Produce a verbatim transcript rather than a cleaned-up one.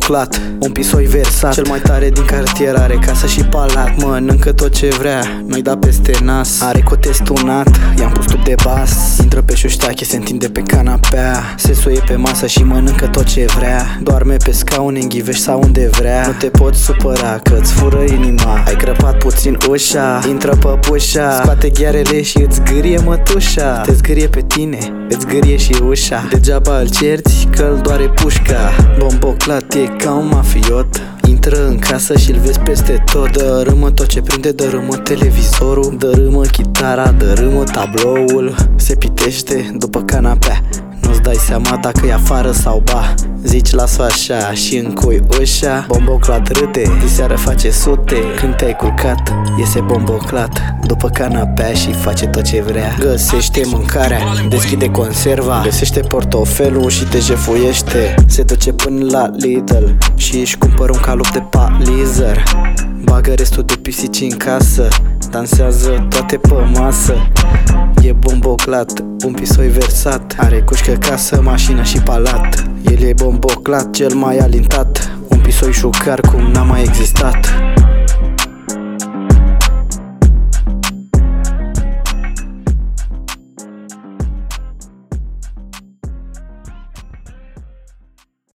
bomboclat, un pisoi versat, cel mai tare din cartier, are casă și palat. Mănâncă tot ce vrea, nu-i da peste nas, are cotestunat, i-am pus tub de bas. Intră pe șuștache, se întinde pe canapea, se suie pe masă și mănâncă tot ce vrea. Doarme pe scaune, în ghivești sau unde vrea. Nu te poți supăra că-ți fură inima, ai crăpat puțin ușa, intră păpușa, scoate ghearele și îți zgârie mătușa. Te zgârie pe tine, îți zgârie și ușa. Degeaba îl cerți că-l doare pușca. Bomboclat e ca un mafiot, intră în casă și-l vezi peste tot. Dărâmă tot ce prinde, dărâmă televizorul, dărâmă chitara, dărâmă tabloul. Se pitește după canapea, nu-ți dai seama dacă e afară sau ba. Zici las-o așa și încui ușa. Bomboclat râde, diseară face sute. Când te-ai culcat, iese bomboclat după canapea și face tot ce vrea. Găsește mâncarea, deschide conserva, găsește portofelul și te jefuiește. Se duce până la Lidl și își cumpără un calup de palizer. Bagă restul de pisici în casă, dansează toate pe masă. E bomboclat, un pisoi versat, are cușcă, casă, mașină și palat. El e bomboclat, cel mai alintat, un pisoi șucar cum n-a mai existat.